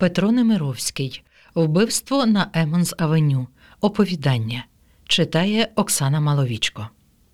Петро Немировський. Вбивство на Емонс-авеню. Оповідання. Читає Оксана Маловічко.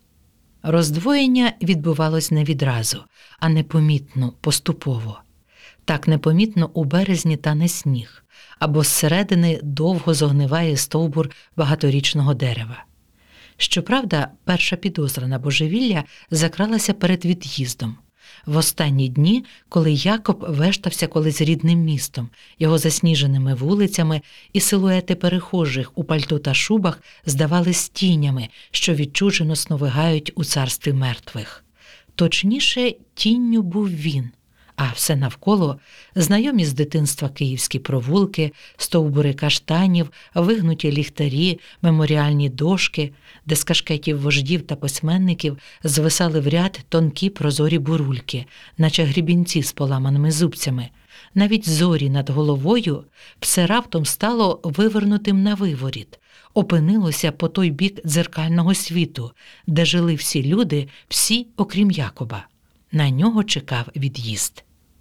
Роздвоєння відбувалось не відразу, а непомітно, поступово. Так непомітно у березні тане сніг, або зсередини довго зогниває стовбур багаторічного дерева. Щоправда, перша підозра на божевілля закралася перед від'їздом. В останні дні, коли Якоб вештався колись рідним містом, його засніженими вулицями і силуети перехожих у пальто та шубах здавались тінями, що відчужено сновигають у царстві мертвих. Точніше, тінню був він, а все навколо – знайомі з дитинства київські провулки, стовбури каштанів, вигнуті ліхтарі, меморіальні дошки, де з кашкетів вождів та письменників звисали в ряд тонкі прозорі бурульки, наче грібінці з поламаними зубцями. Навіть зорі над головою все раптом стало вивернутим на виворіт, опинилося по той бік дзеркального світу, де жили всі люди, всі, окрім Якоба. На нього чекав від'їзд.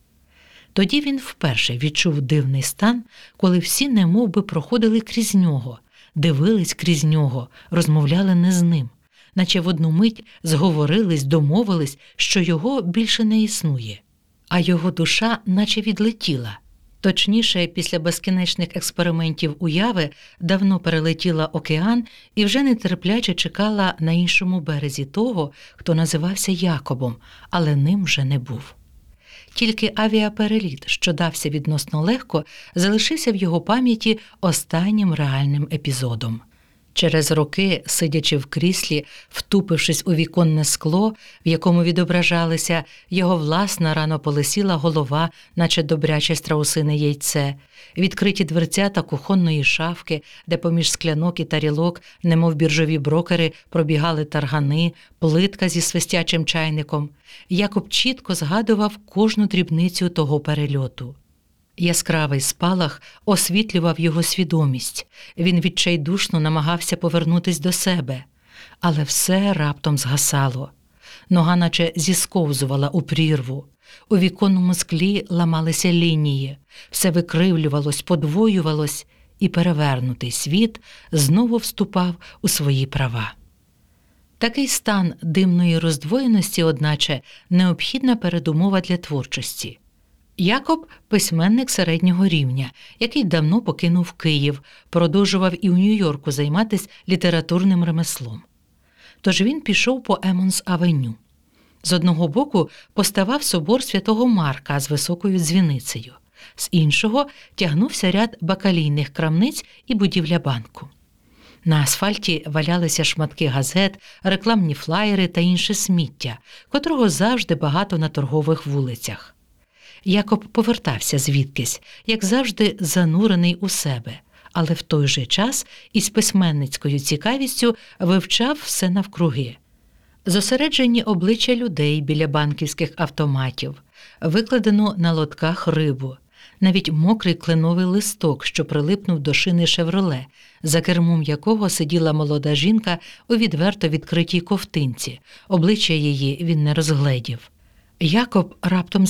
Тоді він вперше відчув дивний стан, коли всі немов би проходили крізь нього, дивились крізь нього, розмовляли не з ним, наче в одну мить зговорились, домовились, що його більше не існує. А його душа наче відлетіла. Точніше, після безкінечних експериментів уяви давно перелетіла океан і вже нетерпляче чекала на іншому березі того, хто називався Якобом, але ним вже не був. Тільки авіапереліт, що дався відносно легко, залишився в його пам'яті останнім реальним епізодом. Через роки, сидячи в кріслі, втупившись у віконне скло, в якому відображалася його власна рано полисіла голова, наче добряче страусине яйце, відкриті дверцята кухонної шафки, де поміж склянок і тарілок, немов біржові брокери, пробігали таргани, плитка зі свистячим чайником, Якоб чітко згадував кожну дрібницю того перельоту. Яскравий спалах освітлював його свідомість. Він відчайдушно намагався повернутись до себе. Але все раптом згасало. Нога наче зісковзувала у прірву. У віконному склі ламалися лінії. Все викривлювалось, подвоювалось, і перевернутий світ знову вступав у свої права. Такий стан димної роздвоєності, одначе, необхідна передумова для творчості. Якоб – письменник середнього рівня, який давно покинув Київ, продовжував і у Нью-Йорку займатися літературним ремеслом. Тож він пішов по Емонс-авеню. З одного боку поставав собор Святого Марка з високою дзвіницею, з іншого тягнувся ряд бакалійних крамниць і будівля банку. На асфальті валялися шматки газет, рекламні флаєри та інше сміття, котрого завжди багато на торгових вулицях. Якоб повертався звідкись, як завжди занурений у себе, але в той же час із письменницькою цікавістю вивчав все навкруги. Зосереджені обличчя людей біля банківських автоматів, викладену на лотках рибу, навіть мокрий кленовий листок, що прилипнув до шини «Шевроле», за кермом якого сиділа молода жінка у відверто відкритій ковтинці. Обличчя її він не розгледів. Якоб раптом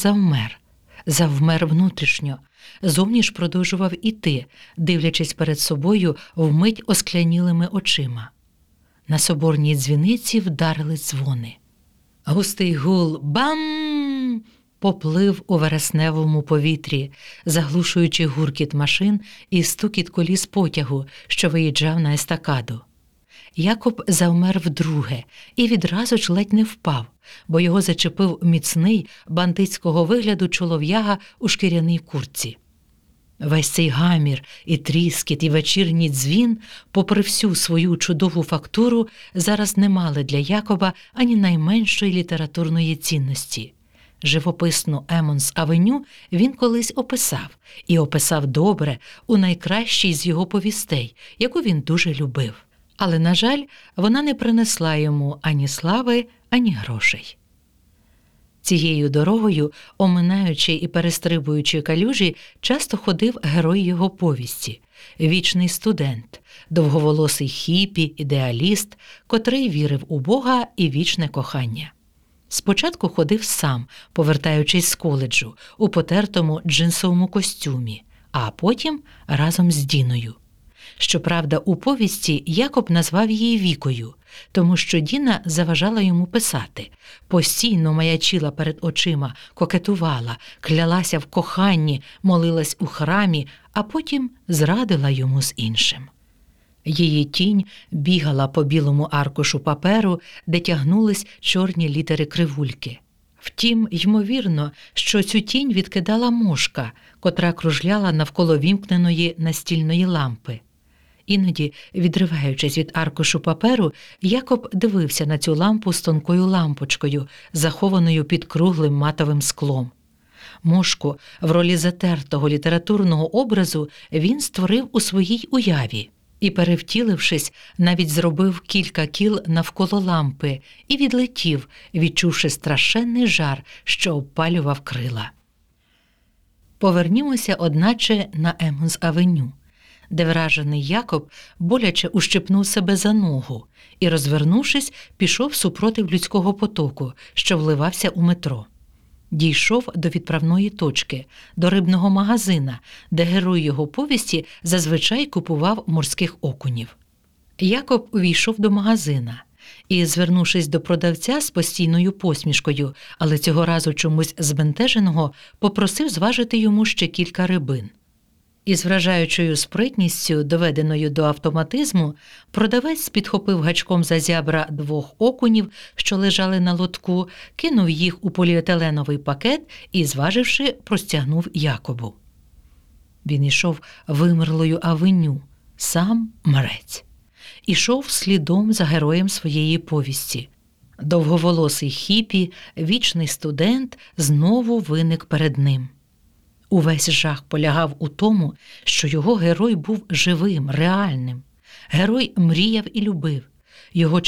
завмер внутрішньо, зовні ж продовжував іти, дивлячись перед собою вмить осклянілими очима. На соборній дзвіниці вдарили дзвони. Густий гул «бам!» поплив у вересневому повітрі, заглушуючи гуркіт машин і стукіт коліс потягу, що виїжджав на естакаду. Якоб завмер вдруге і відразу ж ледь не впав, бо його зачепив міцний, бандитського вигляду чолов'яга у шкіряній куртці. Весь цей гамір, і тріскіт, і вечірній дзвін, попри всю свою чудову фактуру, зараз не мали для Якоба ані найменшої літературної цінності. Живописну Емонс-авеню він колись описав, і описав добре у найкращій з його повістей, яку він дуже любив. Але, на жаль, вона не принесла йому ані слави, ані грошей. Цією дорогою, оминаючи і перестрибуючи калюжі, часто ходив герой його повісті – вічний студент, довговолосий хіпі, ідеаліст, котрий вірив у Бога і вічне кохання. Спочатку ходив сам, повертаючись з коледжу, у потертому джинсовому костюмі, а потім разом з Діною. Щоправда, у повісті Якоб назвав її Вікою, тому що Діна заважала йому писати, постійно маячила перед очима, кокетувала, клялася в коханні, молилась у храмі, а потім зрадила йому з іншим. Її тінь бігала по білому аркушу паперу, де тягнулись чорні літери кривульки. Втім, ймовірно, що цю тінь відкидала мошка, котра кружляла навколо вімкненої настільної лампи. Іноді, відриваючись від аркушу паперу, Якоб дивився на цю лампу з тонкою лампочкою, захованою під круглим матовим склом. Мошку в ролі затертого літературного образу він створив у своїй уяві і, перевтілившись, навіть зробив кілька кіл навколо лампи і відлетів, відчувши страшенний жар, що обпалював крила. Повернімося, одначе, на Емонс-авеню, де вражений Якоб боляче ущипнув себе за ногу і, розвернувшись, пішов супротив людського потоку, що вливався у метро. Дійшов до відправної точки, до рибного магазина, де герой його повісті зазвичай купував морських окунів. Якоб увійшов до магазина і, звернувшись до продавця з постійною посмішкою, але цього разу чомусь збентеженого, попросив зважити йому ще кілька рибин. Із вражаючою спритністю, доведеною до автоматизму, продавець підхопив гачком за зябра 2 окунів, що лежали на лотку, кинув їх у поліетиленовий пакет і, зваживши, простягнув Якобу. Він ішов вимерлою авеню, сам мрець. Ішов слідом за героєм своєї повісті. Довговолосий хіпі, вічний студент, знову виник перед ним. Увесь жах полягав у тому, що його герой був живим, реальним. Герой мріяв і любив. Його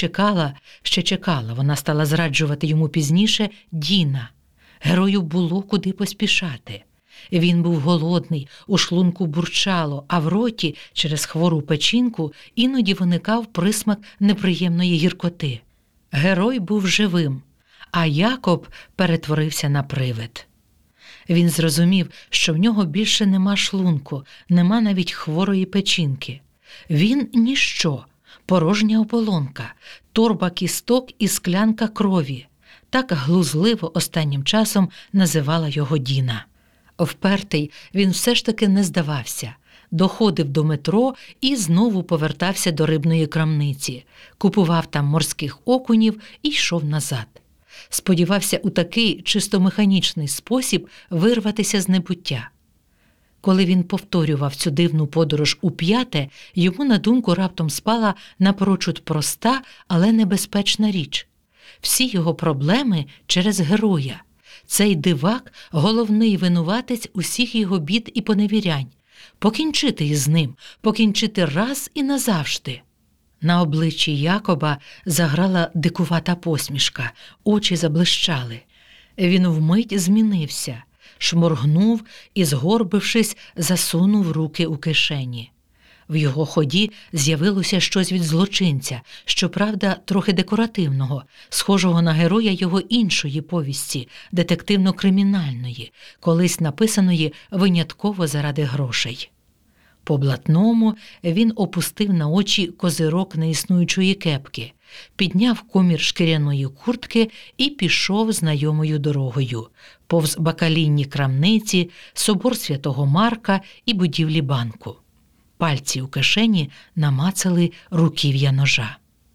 чекала, вона стала зраджувати йому пізніше, Діна. Герою було куди поспішати. Він був голодний, у шлунку бурчало, а в роті, через хвору печінку, іноді виникав присмак неприємної гіркоти. Герой був живим, а Якоб перетворився на привид. Він зрозумів, що в нього більше нема шлунку, нема навіть хворої печінки. Він – ніщо, порожня оболонка, торба кісток і склянка крові. Так глузливо останнім часом називала його Діна. Впертий, він все ж таки не здавався. Доходив до метро і знову повертався до рибної крамниці. Купував там морських окунів і йшов назад. Сподівався у такий чисто механічний спосіб вирватися з небуття. Коли він повторював цю дивну подорож уп'яте, йому на думку раптом спала напрочуд проста, але небезпечна річ. Всі його проблеми через героя. Цей дивак – головний винуватець усіх його бід і поневірянь. Покінчити із ним, покінчити раз і назавжди. На обличчі Якоба заграла дикувата посмішка, очі заблищали. Він вмить змінився, шморгнув і, згорбившись, засунув руки у кишені. В його ході з'явилося щось від злочинця, щоправда, трохи декоративного, схожого на героя його іншої повісті, детективно-кримінальної, колись написаної винятково заради грошей. По блатному він опустив на очі козирок неіснуючої кепки, підняв комір шкіряної куртки і пішов знайомою дорогою, повз бакалійні крамниці, собор Святого Марка і будівлі банку. Пальці у кишені намацали руків'я ножа.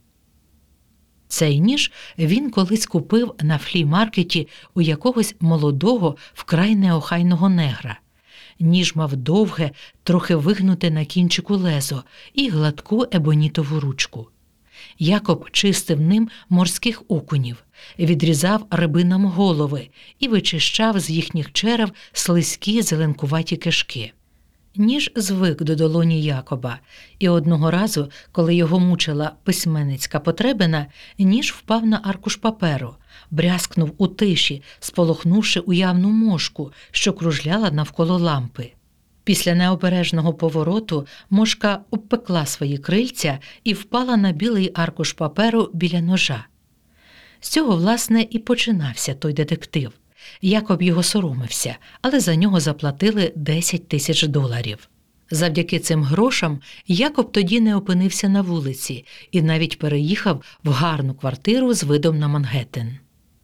Цей ніж він колись купив на флі-маркеті у якогось молодого, вкрай неохайного негра. Ніж мав довге, трохи вигнуте на кінчику лезо і гладку ебонітову ручку. Якоб чистив ним морських окунів, відрізав рибинам голови і вичищав з їхніх черев слизькі зеленкуваті кишки. Ніж звик до долоні Якоба, і одного разу, коли його мучила письменницька потребина, ніж впав на аркуш паперу, брязкнув у тиші, сполохнувши уявну мошку, що кружляла навколо лампи. Після необережного повороту мошка обпекла свої крильця і впала на білий аркуш паперу біля ножа. З цього, власне, і починався той детектив. Якоб його соромився, але за нього заплатили $10,000. Завдяки цим грошам Якоб тоді не опинився на вулиці і навіть переїхав в гарну квартиру з видом на Мангеттен.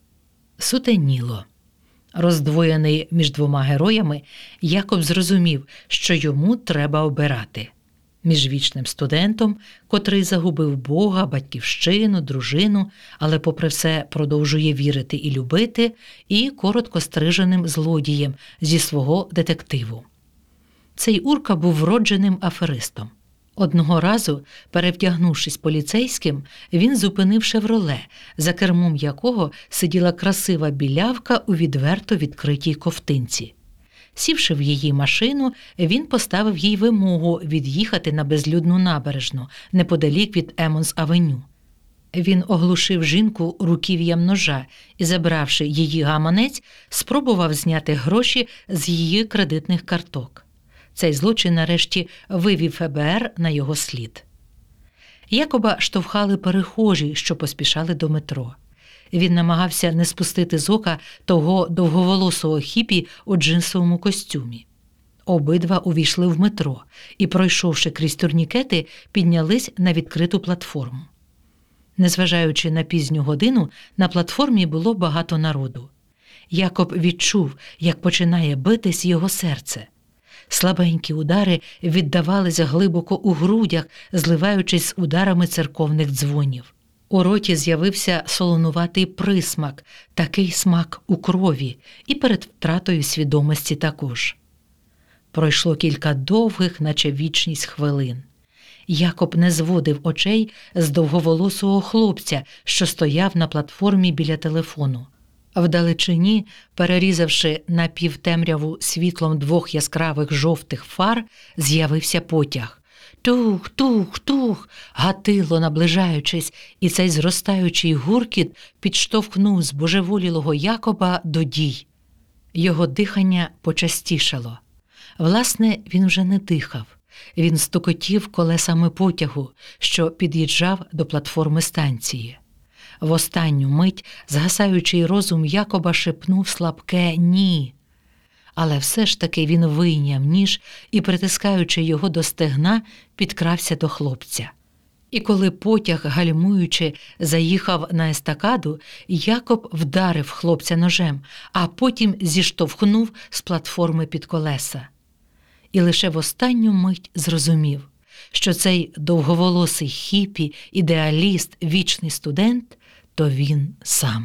Сутеніло. Роздвоєний між двома героями, Якоб зрозумів, що йому треба обирати – між вічним студентом, котрий загубив Бога, батьківщину, дружину, але попри все продовжує вірити і любити, і короткостриженим злодієм зі свого детективу. Цей Урка був вродженим аферистом. Одного разу, перевдягнувшись поліцейським, він зупинив «Шевроле», за кермом якого сиділа красива білявка у відверто відкритій ковтинці. Сівши в її машину, він поставив їй вимогу від'їхати на безлюдну набережну, неподалік від Емонс-авеню. Він оглушив жінку руків'ям ножа і, забравши її гаманець, спробував зняти гроші з її кредитних карток. Цей злочин нарешті вивів ФБР на його слід. Якоба штовхали перехожі, що поспішали до метро. Він намагався не спустити з ока того довговолосого хіпі у джинсовому костюмі. Обидва увійшли в метро і, пройшовши крізь турнікети, піднялись на відкриту платформу. Незважаючи на пізню годину, на платформі було багато народу. Якоб відчув, як починає битись його серце. Слабенькі удари віддавалися глибоко у грудях, зливаючись з ударами церковних дзвонів. У роті з'явився солонуватий присмак, такий смак у крові, і перед втратою свідомості також. Пройшло кілька довгих, наче вічність хвилин. Якоб не зводив очей з довговолосого хлопця, що стояв на платформі біля телефону. Вдалечині, перерізавши напівтемряву світлом двох яскравих жовтих фар, з'явився потяг. Тух, тух, тух, гатило наближаючись, і цей зростаючий гуркіт підштовхнув збожеволілого Якоба до дій. Його дихання почастішало. Власне, він вже не дихав. Він стукотів колесами потягу, що під'їжджав до платформи станції. В останню мить згасаючий розум Якоба шепнув слабке «ні». Але все ж таки він вийняв ніж і, притискаючи його до стегна, підкрався до хлопця. І коли потяг, гальмуючи, заїхав на естакаду, Якоб вдарив хлопця ножем, а потім зіштовхнув з платформи під колеса. І лише в останню мить зрозумів, що цей довговолосий хіпі, ідеаліст, вічний студент – то він сам.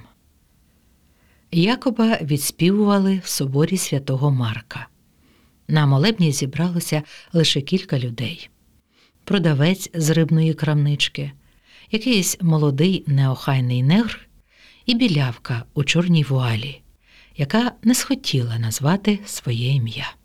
Якоба відспівували в соборі святого Марка. На молебні зібралося лише кілька людей. Продавець з рибної крамнички, якийсь молодий неохайний негр і білявка у чорній вуалі, яка не схотіла назвати своє ім'я.